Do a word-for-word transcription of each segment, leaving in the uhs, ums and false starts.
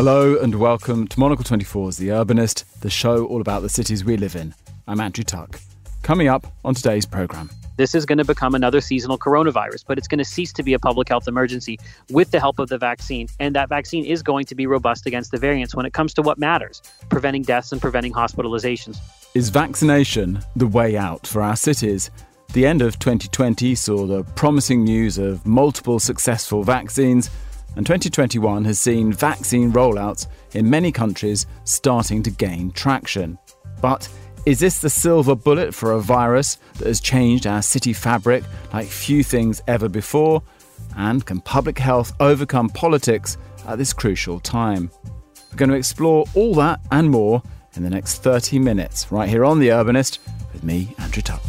Hello and welcome to Monocle twenty-four's The Urbanist, the show all about the cities we live in. I'm Andrew Tuck. Coming up on today's programme. This is going to become another seasonal coronavirus, but it's going to cease to be a public health emergency with the help of the vaccine. And that vaccine is going to be robust against the variants when it comes to what matters, preventing deaths and preventing hospitalizations. Is vaccination the way out for our cities? The end of twenty twenty saw the promising news of multiple successful vaccines, and twenty twenty-one has seen vaccine rollouts in many countries starting to gain traction. But is this the silver bullet for a virus that has changed our city fabric like few things ever before? And can public health overcome politics at this crucial time? We're going to explore all that and more in the next thirty minutes, right here on The Urbanist, with me, Andrew Tuck.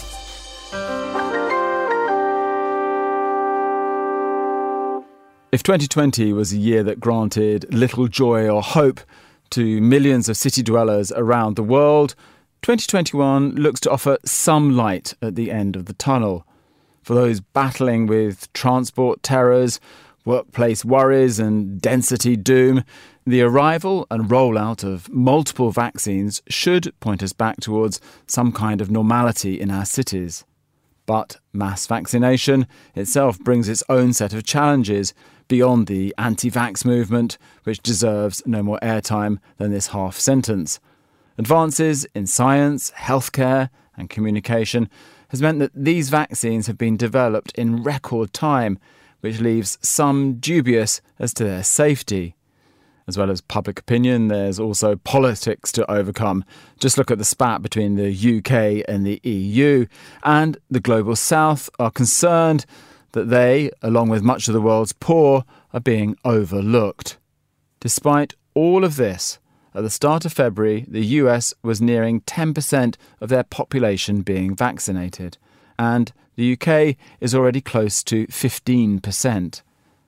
If twenty twenty was a year that granted little joy or hope to millions of city dwellers around the world, twenty twenty-one looks to offer some light at the end of the tunnel. For those battling with transport terrors, workplace worries and density doom, the arrival and rollout of multiple vaccines should point us back towards some kind of normality in our cities. But mass vaccination itself brings its own set of challenges beyond the anti-vax movement, which deserves no more airtime than this half sentence. Advances in science, healthcare and communication has meant that these vaccines have been developed in record time, which leaves some dubious as to their safety. As well as public opinion, there's also politics to overcome. Just look at the spat between the U K and the E U, and the Global South are concerned that they, along with much of the world's poor, are being overlooked. Despite all of this, at the start of February, the U S was nearing ten percent of their population being vaccinated, and the U K is already close to fifteen percent.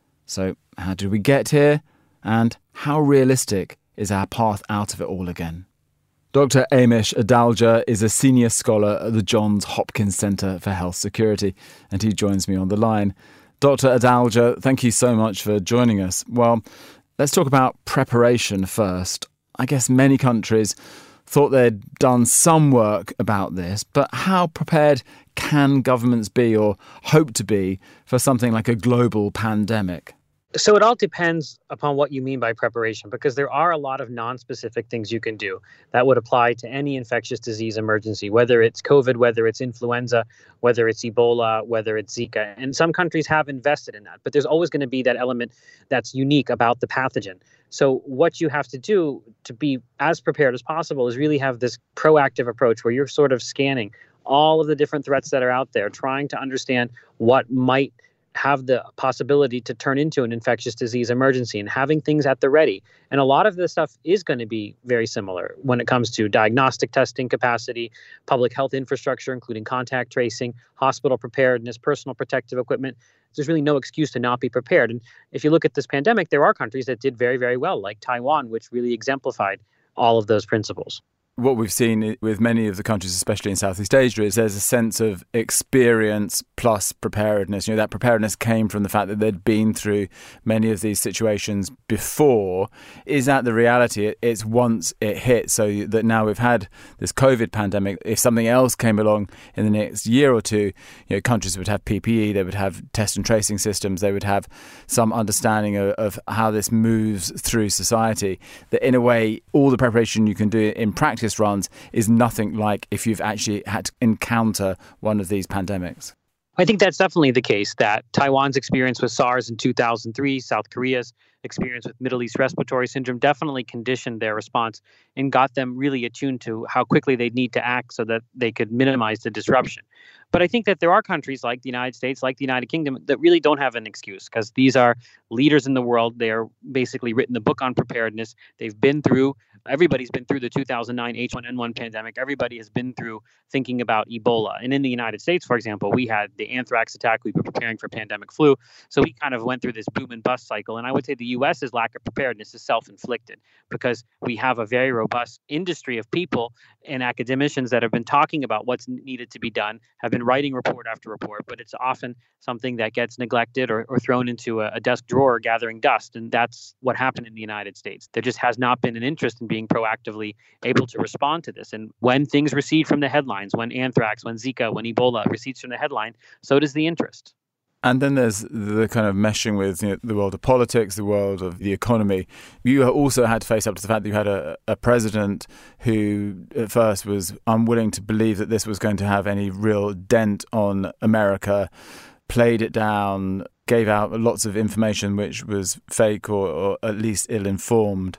So how did we get here? And how realistic is our path out of it all again? Doctor Amish Adalja is a senior scholar at the Johns Hopkins Centre for Health Security, and he joins me on the line. Doctor Adalja, thank you so much for joining us. Well, let's talk about preparation first. I guess many countries thought they'd done some work about this, but how prepared can governments be or hope to be for something like a global pandemic? So it all depends upon what you mean by preparation, because there are a lot of non-specific things you can do that would apply to any infectious disease emergency, whether it's COVID, whether it's influenza, whether it's Ebola, whether it's Zika. And some countries have invested in that, but there's always going to be that element that's unique about the pathogen. So what you have to do to be as prepared as possible is really have this proactive approach where you're sort of scanning all of the different threats that are out there, trying to understand what might have the possibility to turn into an infectious disease emergency and having things at the ready. And a lot of this stuff is going to be very similar when it comes to diagnostic testing capacity, public health infrastructure, including contact tracing, hospital preparedness, personal protective equipment. There's really no excuse to not be prepared. And if you look at this pandemic, there are countries that did very, very well, like Taiwan, which really exemplified all of those principles. What we've seen with many of the countries, especially in Southeast Asia, is there's a sense of experience plus preparedness. You know, that preparedness came from the fact that they'd been through many of these situations before. Is that the reality? It's once it hit, so that now we've had this COVID pandemic. If something else came along in the next year or two, you know, countries would have P P E, they would have test and tracing systems, they would have some understanding of, of how this moves through society. That in a way, all the preparation you can do in practice runs is nothing like if you've actually had to encounter one of these pandemics. I think that's definitely the case, that Taiwan's experience with SARS in two thousand three, South Korea's experience with Middle East respiratory syndrome definitely conditioned their response and got them really attuned to how quickly they'd need to act so that they could minimize the disruption. But I think that there are countries like the United States, like the United Kingdom, that really don't have an excuse, because these are leaders in the world. They are basically written the book on preparedness. They've been through, everybody's been through the two thousand nine H one N one pandemic. Everybody has been through thinking about Ebola. And in the United States, for example, we had the anthrax attack. We were preparing for pandemic flu. So we kind of went through this boom and bust cycle. And I would say the U S's lack of preparedness is self-inflicted, because we have a very robust industry of people and academicians that have been talking about what's needed to be done have been writing report after report, but it's often something that gets neglected or, or thrown into a, a desk drawer gathering dust. And that's what happened in the United States. There just has not been an interest in being proactively able to respond to this. And when things recede from the headlines, when anthrax, when Zika, when Ebola recedes from the headline, so does the interest. And then there's the kind of meshing with, you know, the world of politics, the world of the economy. You also had to face up to the fact that you had a, a president who at first was unwilling to believe that this was going to have any real dent on America, played it down, gave out lots of information which was fake or, or at least ill-informed.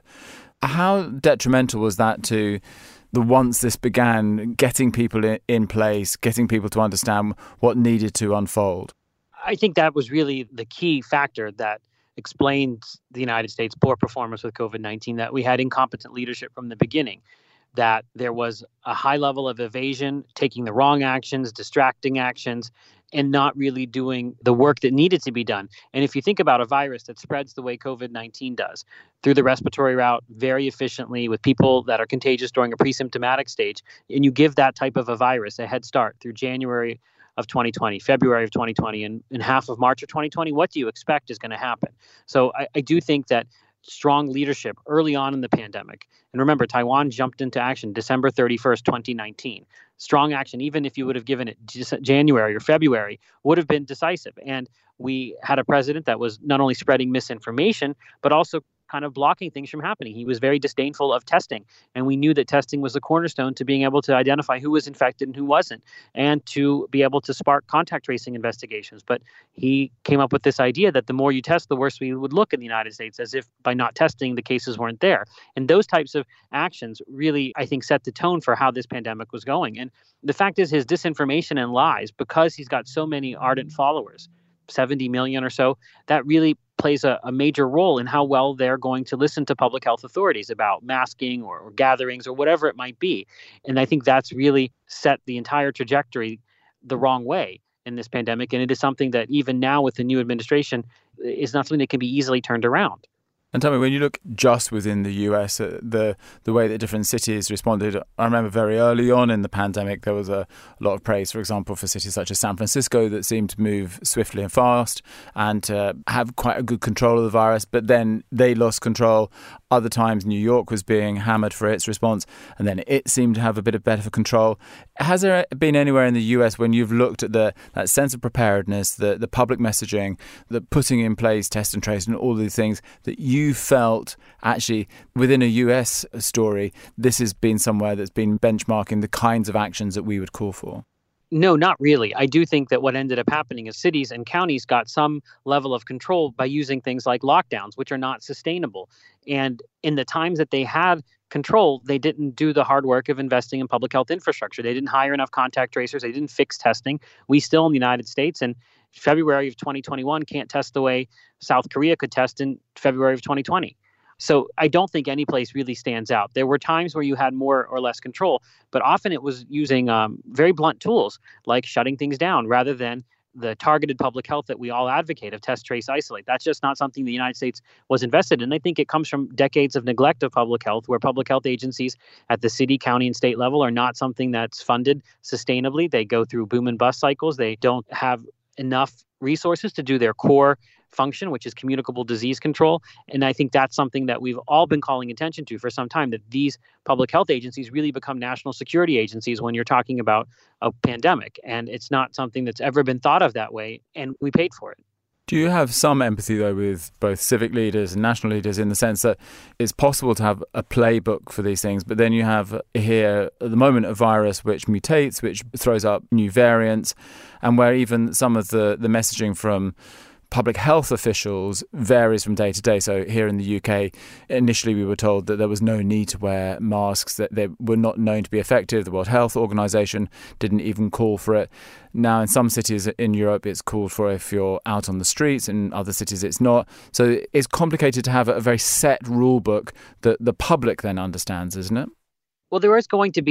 How detrimental was that to the once this began, getting people in, in place, getting people to understand what needed to unfold? I think that was really the key factor that explained the United States' poor performance with COVID nineteen, that we had incompetent leadership from the beginning, that there was a high level of evasion, taking the wrong actions, distracting actions, and not really doing the work that needed to be done. And if you think about a virus that spreads the way COVID nineteen does, through the respiratory route very efficiently with people that are contagious during a pre-symptomatic stage, and you give that type of a virus a head start through January of twenty twenty, February of twenty twenty, and, and half of March of twenty twenty, what do you expect is going to happen? So I, I do think that strong leadership early on in the pandemic, and remember, Taiwan jumped into action December thirty-first, twenty nineteen. Strong action, even if you would have given it January or February, would have been decisive. And we had a president that was not only spreading misinformation, but also kind of blocking things from happening. He was very disdainful of testing. And we knew that testing was the cornerstone to being able to identify who was infected and who wasn't, and to be able to spark contact tracing investigations. But he came up with this idea that the more you test, the worse we would look in the United States, as if by not testing, the cases weren't there. And those types of actions really, I think, set the tone for how this pandemic was going. And the fact is, his disinformation and lies, because he's got so many ardent followers, seventy million or so, that really plays a, a major role in how well they're going to listen to public health authorities about masking or, or gatherings or whatever it might be. And I think that's really set the entire trajectory the wrong way in this pandemic. And it is something that even now with the new administration is not something that can be easily turned around. And tell me, when you look just within the U S, uh, the the way that different cities responded, I remember very early on in the pandemic, there was a, a lot of praise, for example, for cities such as San Francisco that seemed to move swiftly and fast and uh, have quite a good control of the virus. But then they lost control. Other times, New York was being hammered for its response, and then it seemed to have a bit of better control. Has there been anywhere in the U S when you've looked at the that sense of preparedness, the, the public messaging, the putting in place test and trace and all these things that you You felt actually within a U S story, this has been somewhere that's been benchmarking the kinds of actions that we would call for? No, not really. I do think that what ended up happening is cities and counties got some level of control by using things like lockdowns, which are not sustainable. And in the times that they had control, they didn't do the hard work of investing in public health infrastructure. They didn't hire enough contact tracers. They didn't fix testing. We still in the United States and February of twenty twenty-one can't test the way South Korea could test in February of twenty twenty. So I don't think any place really stands out. There were times where you had more or less control, but often it was using um, very blunt tools like shutting things down rather than the targeted public health that we all advocate of test, trace, isolate. That's just not something the United States was invested in. I think it comes from decades of neglect of public health, where public health agencies at the city, county, and state level are not something that's funded sustainably. They go through boom and bust cycles. They don't have enough resources to do their core function, which is communicable disease control. And I think that's something that we've all been calling attention to for some time, that these public health agencies really become national security agencies when you're talking about a pandemic. And it's not something that's ever been thought of that way. And we paid for it. Do you have some empathy, though, with both civic leaders and national leaders in the sense that it's possible to have a playbook for these things, but then you have here at the moment a virus which mutates, which throws up new variants, and where even some of the, the messaging from public health officials varies from day to day. So here in the U K, initially we were told that there was no need to wear masks, that they were not known to be effective. The World Health Organization didn't even call for it. Now, in some cities in Europe, it's called for if you're out on the streets. In other cities, it's not. So it's complicated to have a very set rule book that the public then understands, isn't it? Well, there is going to be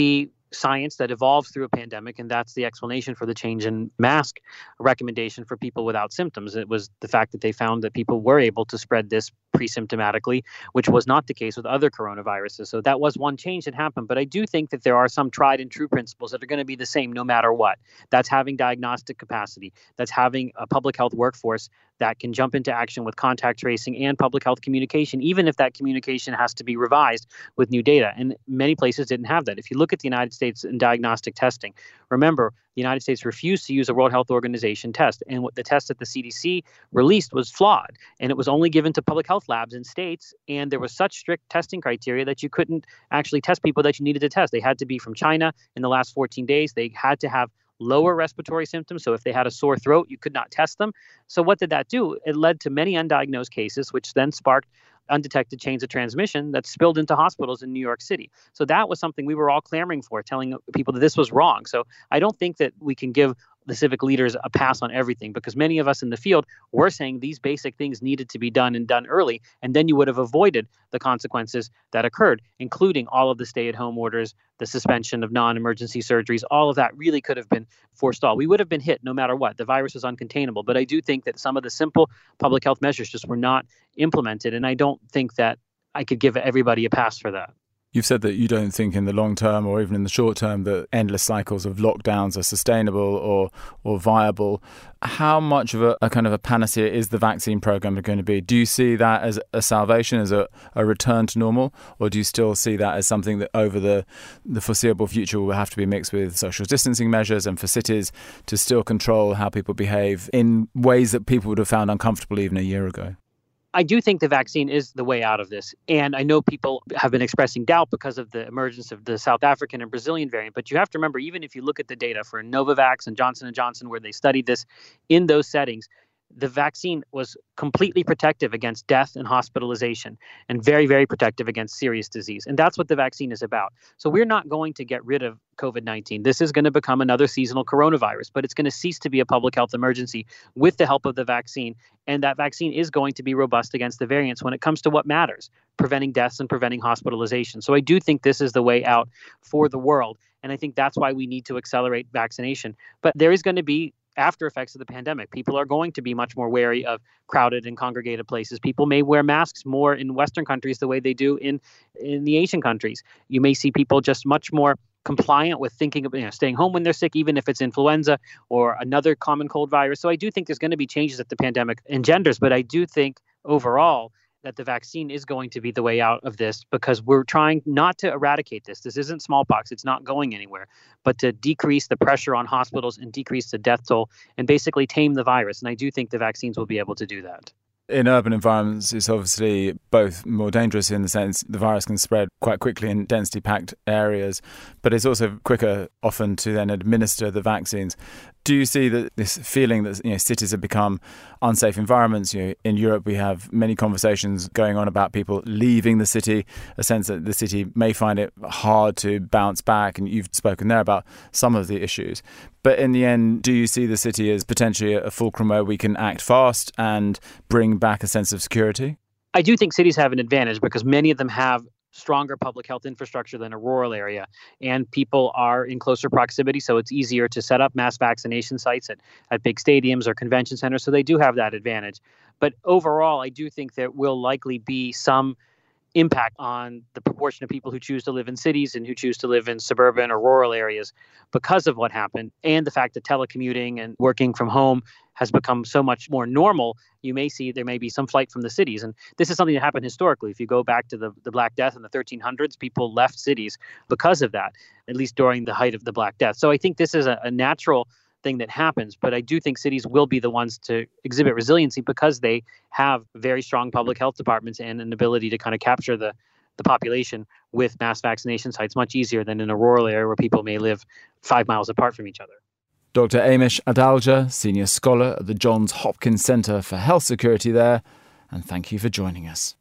science that evolves through a pandemic, and that's the explanation for the change in mask recommendation for people without symptoms. It was the fact that they found that people were able to spread this pre-symptomatically, which was not the case with other coronaviruses. So that was one change that happened. But I do think that there are some tried and true principles that are going to be the same no matter what. That's having diagnostic capacity. That's having a public health workforce that can jump into action with contact tracing and public health communication, even if that communication has to be revised with new data. And many places didn't have that. If you look at the United States in diagnostic testing, remember, the United States refused to use a World Health Organization test. And what the test that the C D C released was flawed. And it was only given to public health labs in states. And there was such strict testing criteria that you couldn't actually test people that you needed to test. They had to be from China in the last fourteen days. They had to have lower respiratory symptoms. So if they had a sore throat, you could not test them. So what did that do? It led to many undiagnosed cases, which then sparked undetected chains of transmission that spilled into hospitals in New York City. So that was something we were all clamoring for, telling people that this was wrong. So I don't think that we can give the civic leaders a pass on everything, because many of us in the field were saying these basic things needed to be done and done early, and then you would have avoided the consequences that occurred, including all of the stay-at-home orders, the suspension of non-emergency surgeries. All of that really could have been forestalled. We would have been hit no matter what. The virus is uncontainable, but I do think that some of the simple public health measures just were not implemented, and I don't think that I could give everybody a pass for that. You've said that you don't think in the long term or even in the short term that endless cycles of lockdowns are sustainable or or viable. How much of a, a kind of a panacea is the vaccine program going to be? Do you see that as a salvation, as a, a return to normal, or do you still see that as something that over the, the foreseeable future will have to be mixed with social distancing measures and for cities to still control how people behave in ways that people would have found uncomfortable even a year ago? I do think the vaccine is the way out of this. And I know people have been expressing doubt because of the emergence of the South African and Brazilian variant. But you have to remember, even if you look at the data for Novavax and Johnson and Johnson, where they studied this in those settings, the vaccine was completely protective against death and hospitalization, and very, very protective against serious disease. And that's what the vaccine is about. So we're not going to get rid of COVID nineteen. This is going to become another seasonal coronavirus, but it's going to cease to be a public health emergency with the help of the vaccine. And that vaccine is going to be robust against the variants when it comes to what matters, preventing deaths and preventing hospitalization. So I do think this is the way out for the world. And I think that's why we need to accelerate vaccination. But there is going to be after effects of the pandemic. People are going to be much more wary of crowded and congregated places. People may wear masks more in Western countries the way they do in, in the Asian countries. You may see people just much more compliant with thinking of you know, staying home when they're sick, even if it's influenza or another common cold virus. So I do think there's going to be changes that the pandemic engenders, but I do think overall that the vaccine is going to be the way out of this, because we're trying not to eradicate this. This isn't smallpox. It's not going anywhere, but to decrease the pressure on hospitals and decrease the death toll and basically tame the virus. And I do think the vaccines will be able to do that. In urban environments, it's obviously both more dangerous in the sense the virus can spread quite quickly in densely packed areas, but it's also quicker often to then administer the vaccines. Do you see that this feeling that you know cities have become unsafe environments? You know, in Europe, we have many conversations going on about people leaving the city, a sense that the city may find it hard to bounce back, and you've spoken there about some of the issues. But in the end, do you see the city as potentially a fulcrum where we can act fast and bring back a sense of security? I do think cities have an advantage because many of them have stronger public health infrastructure than a rural area, and people are in closer proximity, so it's easier to set up mass vaccination sites at, at big stadiums or convention centers, so they do have that advantage. But overall, I do think there will likely be some impact on the proportion of people who choose to live in cities and who choose to live in suburban or rural areas because of what happened, and the fact that telecommuting and working from home has become so much more normal. You may see there may be some flight from the cities. And this is something that happened historically. If you go back to the, the Black Death in the thirteen hundreds, people left cities because of that, at least during the height of the Black Death. So I think this is a, a natural thing that happens, but I do think cities will be the ones to exhibit resiliency because they have very strong public health departments and an ability to kind of capture the, the population with mass vaccination sites much easier than in a rural area where people may live five miles apart from each other. Doctor Amish Adalja, Senior Scholar at the Johns Hopkins Centre for Health Security there, and thank you for joining us.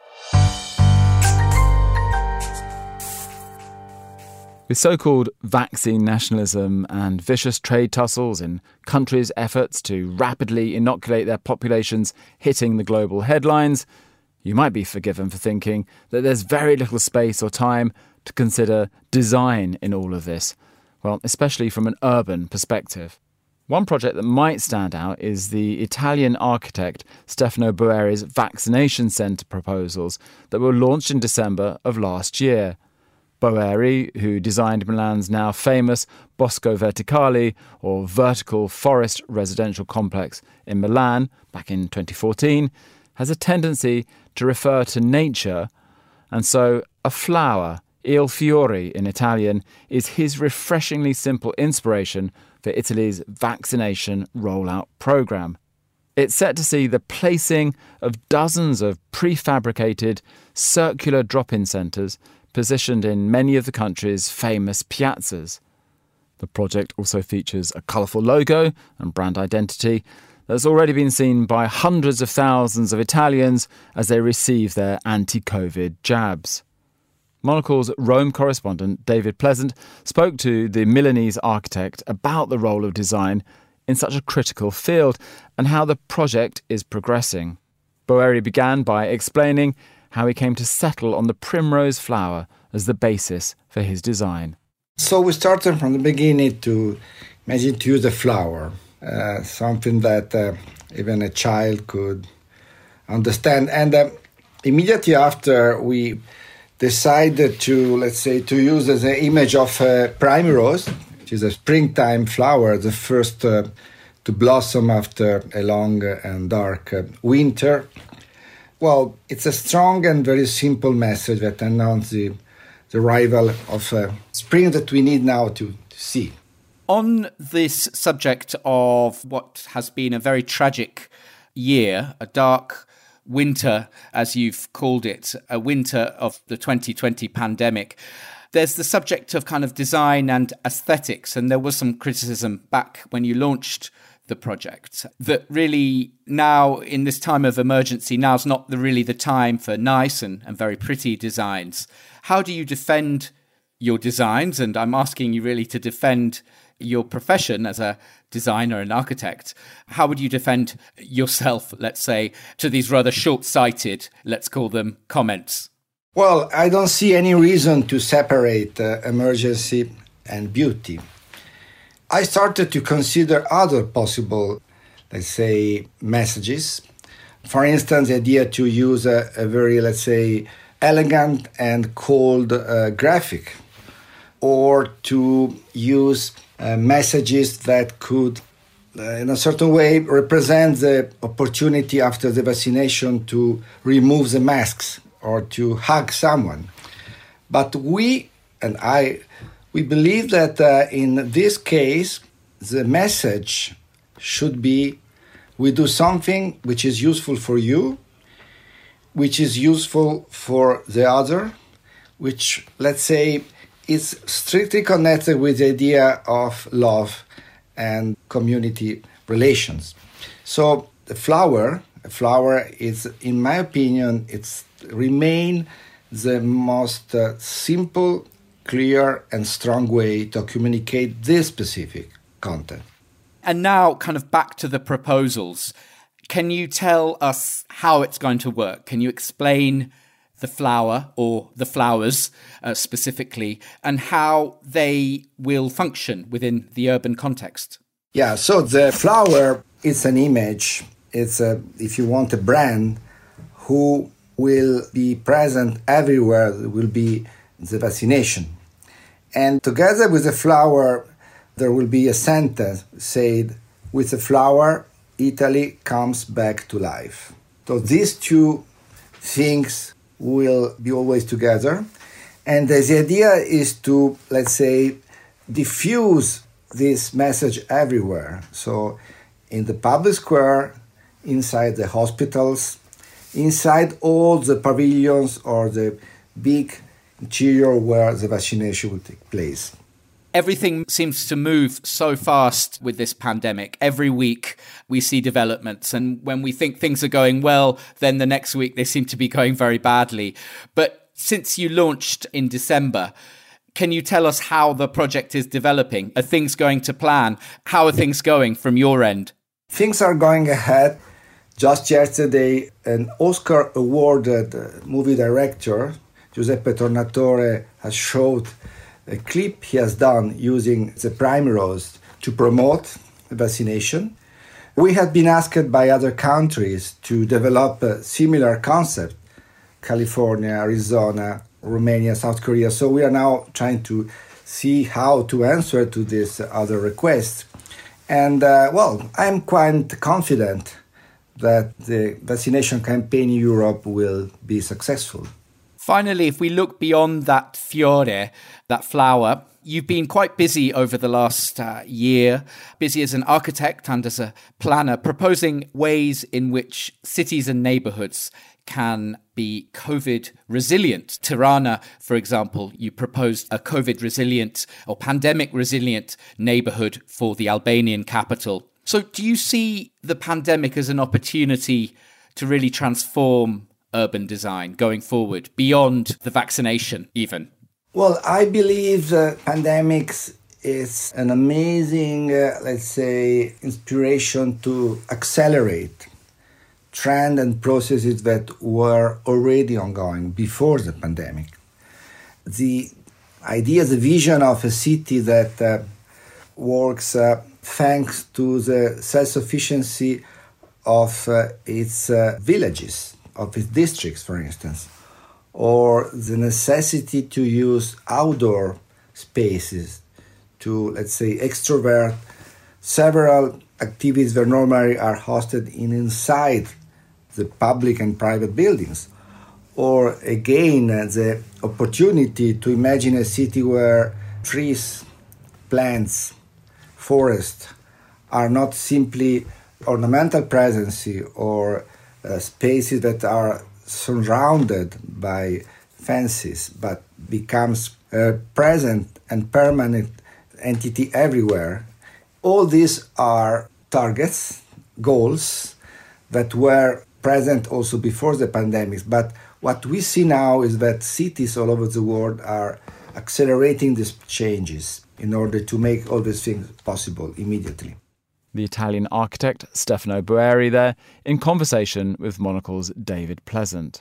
With so-called vaccine nationalism and vicious trade tussles in countries' efforts to rapidly inoculate their populations hitting the global headlines, you might be forgiven for thinking that there's very little space or time to consider design in all of this, well, especially from an urban perspective. One project that might stand out is the Italian architect Stefano Boeri's vaccination centre proposals that were launched in December of last year. Boeri, who designed Milan's now famous Bosco Verticali, or vertical forest residential complex in Milan back in twenty fourteen, has a tendency to refer to nature, and so a flower, Il Fiore in Italian, is his refreshingly simple inspiration for Italy's vaccination rollout programme. It's set to see the placing of dozens of prefabricated circular drop-in centres positioned in many of the country's famous piazzas. The project also features a colourful logo and brand identity that's already been seen by hundreds of thousands of Italians as they receive their anti-COVID jabs. Monocle's Rome correspondent David Pleasant spoke to the Milanese architect about the role of design in such a critical field and how the project is progressing. Boeri began by explaining how he came to settle on the primrose flower as the basis for his design. So we started from the beginning to imagine to use a flower, uh, something that uh, even a child could understand. And uh, immediately after, we decided to, let's say, to use as an image of uh, primrose, which is a springtime flower, the first uh, to blossom after a long and dark uh, winter. Well, it's a strong and very simple message that announces the, the arrival of uh, spring that we need now to, to see. On this subject of what has been a very tragic year, a dark winter, as you've called it, a winter of the twenty twenty pandemic, there's the subject of kind of design and aesthetics, and there was some criticism back when you launched the project that really now, in this time of emergency, now's not the, really the time for nice and, and very pretty designs. How do you defend your designs? And I'm asking you really to defend your profession as a designer and architect. How would you defend yourself, let's say, to these rather short-sighted, let's call them, comments? Well, I don't see any reason to separate uh, emergency and beauty. I started to consider other possible, let's say, messages. For instance, the idea to use a, a very, let's say, elegant and cold uh, graphic, or to use uh, messages that could, uh, in a certain way, represent the opportunity after the vaccination to remove the masks or to hug someone. But we, and I, we believe that uh, in this case, the message should be, we do something which is useful for you, which is useful for the other, which, let's say, is strictly connected with the idea of love and community relations. So the flower, a flower is, in my opinion, it's remain the most uh, simple, clear and strong way to communicate this specific content. And now kind of back to the proposals. Can you tell us how it's going to work? Can you explain the flower or the flowers uh, specifically and how they will function within the urban context? Yeah, so the flower is an image. It's, a, if you want, a brand who will be present everywhere. There will be the vaccination. And together with the flower, there will be a sentence said, with the flower, Italy comes back to life. So these two things will be always together. And the idea is to, let's say, diffuse this message everywhere. So in the public square, inside the hospitals, inside all the pavilions or the big interior where the vaccination will take place. Everything seems to move so fast with this pandemic. Every week we see developments, and when we think things are going well, then the next week they seem to be going very badly. But since you launched in December, can you tell us how the project is developing? Are things going to plan? How are things going from your end? Things are going ahead. Just yesterday, an Oscar awarded movie director, Giuseppe Tornatore has showed a clip he has done using the primrose to promote vaccination. We have been asked by other countries to develop a similar concept, California, Arizona, Romania, South Korea. So we are now trying to see how to answer to this other request. And, uh, well, I'm quite confident that the vaccination campaign in Europe will be successful. Finally, if we look beyond that fiore, that flower, you've been quite busy over the last uh, year, busy as an architect and as a planner, proposing ways in which cities and neighbourhoods can be COVID resilient. Tirana, for example, you proposed a COVID resilient or pandemic resilient neighbourhood for the Albanian capital. So do you see the pandemic as an opportunity to really transform urban design going forward, beyond the vaccination even? Well, I believe uh, pandemics is an amazing, uh, let's say, inspiration to accelerate trends and processes that were already ongoing before the pandemic. The idea, the vision of a city that uh, works uh, thanks to the self-sufficiency of uh, its uh, villages, of its districts, for instance, or the necessity to use outdoor spaces to, let's say, extrovert several activities that normally are hosted in inside the public and private buildings. Or again, the opportunity to imagine a city where trees, plants, forests are not simply ornamental presence or uh, spaces that are surrounded by fences, but becomes a present and permanent entity everywhere. All these are targets, goals that were present also before the pandemic. But what we see now is that cities all over the world are accelerating these changes in order to make all these things possible immediately. The Italian architect Stefano Boeri there, in conversation with Monocle's David Pleasant.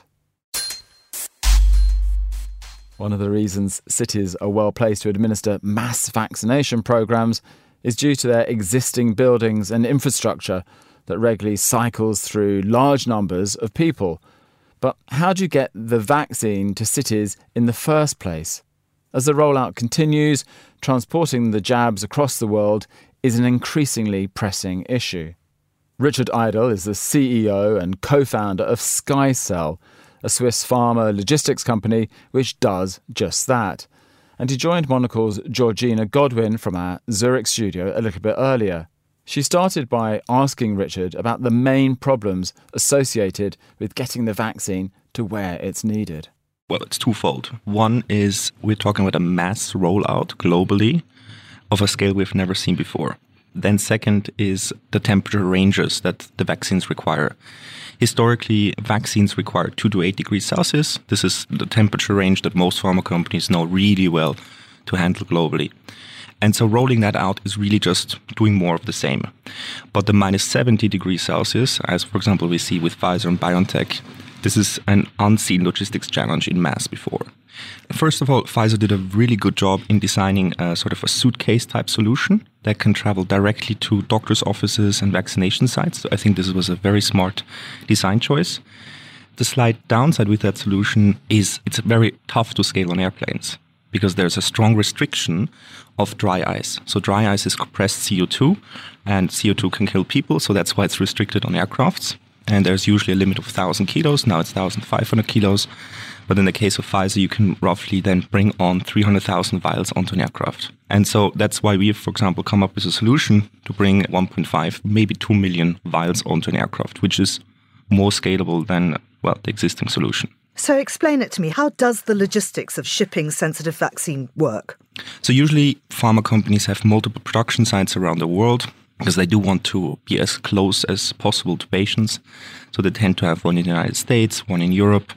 One of the reasons cities are well placed to administer mass vaccination programmes is due to their existing buildings and infrastructure that regularly cycles through large numbers of people. But how do you get the vaccine to cities in the first place? As the rollout continues, transporting the jabs across the world is an increasingly pressing issue. Richard Idle is the C E O and co-founder of SkyCell, a Swiss pharma logistics company which does just that. And he joined Monocle's Georgina Godwin from our Zurich studio a little bit earlier. She started by asking Richard about the main problems associated with getting the vaccine to where it's needed. Well, it's twofold. One is we're talking about a mass rollout globally of a scale we've never seen before. Then second is the temperature ranges that the vaccines require. Historically, vaccines require two to eight degrees Celsius. This is the temperature range that most pharma companies know really well to handle globally. And so rolling that out is really just doing more of the same. But the minus seventy degrees Celsius, as for example we see with Pfizer and BioNTech, this is an unseen logistics challenge in mass before. First of all, Pfizer did a really good job in designing a sort of a suitcase type solution that can travel directly to doctors' offices and vaccination sites. So I think this was a very smart design choice. The slight downside with that solution is it's very tough to scale on airplanes because there's a strong restriction of dry ice. So dry ice is compressed C O two, and C O two can kill people, so that's why it's restricted on aircrafts. And there's usually a limit of one thousand kilos. Now it's one thousand five hundred kilos. But in the case of Pfizer, you can roughly then bring on three hundred thousand vials onto an aircraft. And so that's why we have, for example, come up with a solution to bring one point five, maybe two million vials onto an aircraft, which is more scalable than, well, the existing solution. So explain it to me. How does the logistics of shipping sensitive vaccine work? So usually pharma companies have multiple production sites around the world because they do want to be as close as possible to patients. So they tend to have one in the United States, one in Europe.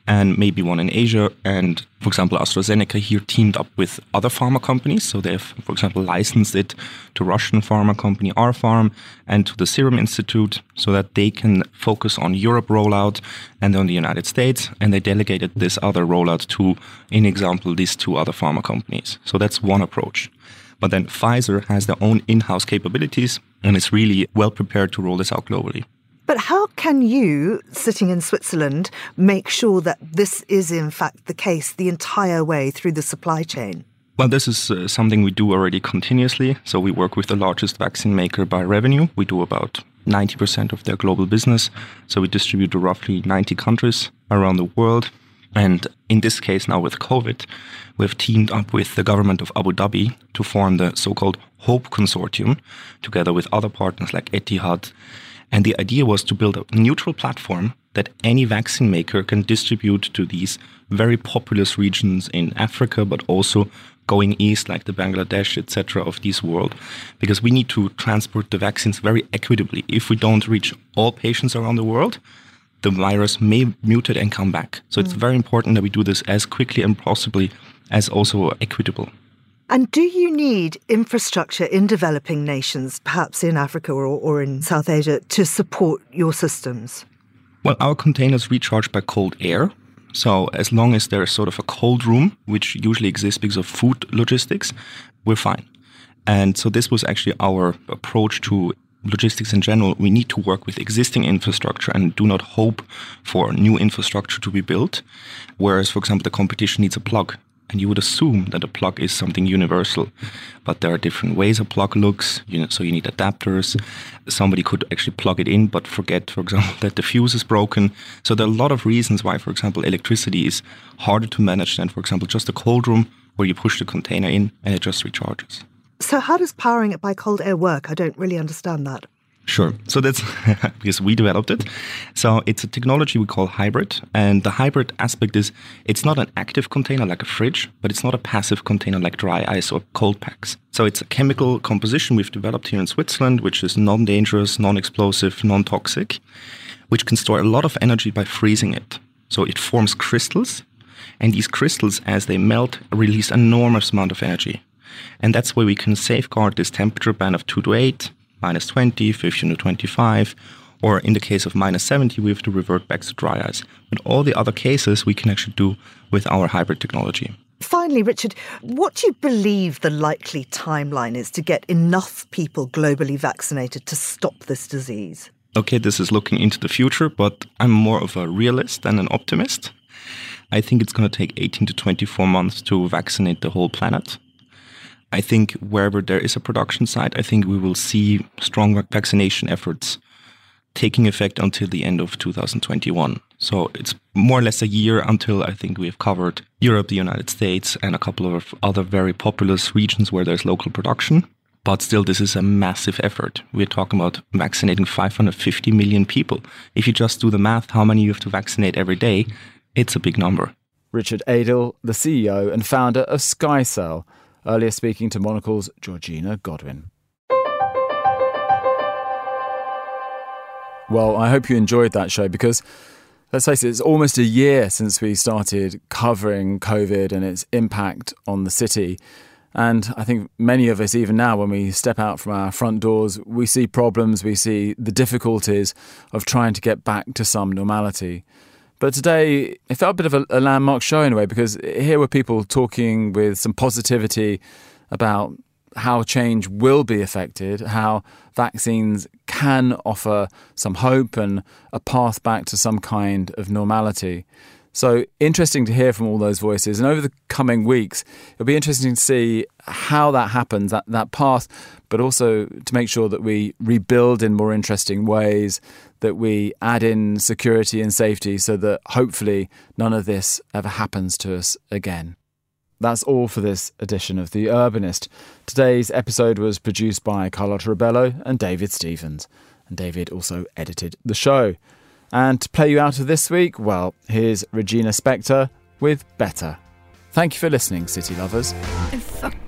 and maybe one in Asia. And for example, AstraZeneca here teamed up with other pharma companies. So they have, for example, licensed it to Russian pharma company R-Pharm and to the Serum Institute so that they can focus on Europe rollout and on the United States. And they delegated this other rollout to, in example, these two other pharma companies. So that's one approach. But then Pfizer has their own in-house capabilities and is really well prepared to roll this out globally. But how can you, sitting in Switzerland, make sure that this is in fact the case the entire way through the supply chain? Well, this is uh, something we do already continuously. So we work with the largest vaccine maker by revenue. We do about ninety percent of their global business. So we distribute to roughly ninety countries around the world. And in this case now with COVID, we've teamed up with the government of Abu Dhabi to form the so-called HOPE Consortium, together with other partners like Etihad. And the idea was to build a neutral platform that any vaccine maker can distribute to these very populous regions in Africa, but also going east, like the Bangladesh, et cetera, of this world. Because we need to transport the vaccines very equitably. If we don't reach all patients around the world, the virus may mutate and come back. So mm. it's very important that we do this as quickly and possibly as also equitable. And do you need infrastructure in developing nations, perhaps in Africa or, or in South Asia, to support your systems? Well, our containers recharge by cold air. So as long as there's sort of a cold room, which usually exists because of food logistics, we're fine. And so this was actually our approach to logistics in general. We need to work with existing infrastructure and do not hope for new infrastructure to be built. Whereas, for example, the competition needs a plug. And you would assume that a plug is something universal. But there are different ways a plug looks. You know, so you need adapters. Somebody could actually plug it in, but forget, for example, that the fuse is broken. So there are a lot of reasons why, for example, electricity is harder to manage than, for example, just a cold room where you push the container in and it just recharges. So how does powering it by cold air work? I don't really understand that. Sure. So that's because we developed it. So it's a technology we call hybrid. And the hybrid aspect is it's not an active container like a fridge, but it's not a passive container like dry ice or cold packs. So it's a chemical composition we've developed here in Switzerland, which is non-dangerous, non-explosive, non-toxic, which can store a lot of energy by freezing it. So it forms crystals. And these crystals, as they melt, release an enormous amount of energy. And that's where we can safeguard this temperature band of two to eight, minus twenty, fifteen to twenty-five, or in the case of minus seventy, we have to revert back to dry ice. But all the other cases we can actually do with our hybrid technology. Finally, Richard, what do you believe the likely timeline is to get enough people globally vaccinated to stop this disease? Okay, this is looking into the future, but I'm more of a realist than an optimist. I think it's going to take eighteen to twenty-four months to vaccinate the whole planet. I think wherever there is a production site, I think we will see strong vaccination efforts taking effect until the end of two thousand twenty-one. So it's more or less a year until I think we have covered Europe, the United States, and a couple of other very populous regions where there's local production. But still, this is a massive effort. We're talking about vaccinating five hundred fifty million people. If you just do the math, how many you have to vaccinate every day, it's a big number. Richard Adel, the C E O and founder of SkyCell, earlier speaking to Monocle's Georgina Godwin. Well, I hope you enjoyed that show because, let's face it, it's almost a year since we started covering COVID and its impact on the city. And I think many of us, even now, when we step out from our front doors, we see problems, we see the difficulties of trying to get back to some normality. But today, it felt a bit of a, a landmark show in a way, because here were people talking with some positivity about how change will be affected, how vaccines can offer some hope and a path back to some kind of normality. So interesting to hear from all those voices. And over the coming weeks, it'll be interesting to see how that happens, that, that path, but also to make sure that we rebuild in more interesting ways, that we add in security and safety so that hopefully none of this ever happens to us again. That's all for this edition of The Urbanist. Today's episode was produced by Carlotta Ribello and David Stevens. And David also edited the show. And to play you out of this week, well, here's Regina Spektor with Better. Thank you for listening, City Lovers.